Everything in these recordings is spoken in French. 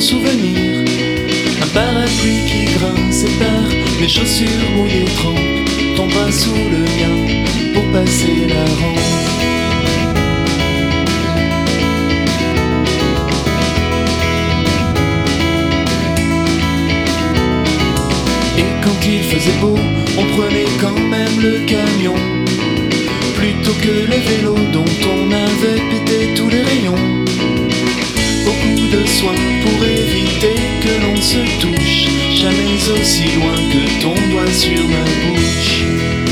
souvenir. Un parapluie qui grince et perd, mes chaussures mouillées trempent, ton bras sous le mien pour passer la rampe. Et quand il faisait beau, on prenait quand même le camion plutôt que le vélo dont on avait pété tous les rayons. Beaucoup de soins pour éviter que l'on se touche, jamais aussi loin que ton doigt sur ma bouche.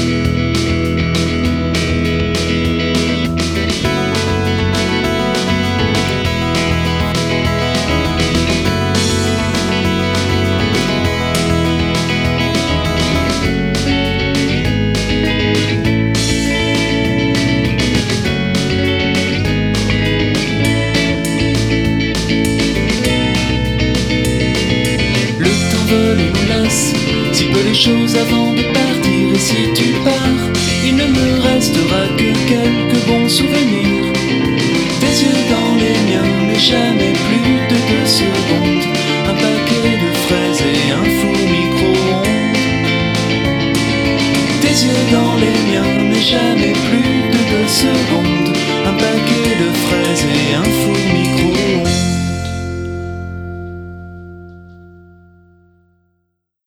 Si peu les choses avant de partir, et si tu pars, il ne me restera que quelques bons souvenirs. Tes yeux dans les miens, mais jamais plus de 2 secondes. Un paquet de fraises et un four micro-ondes. Tes yeux dans les miens, mais jamais plus de 2 secondes.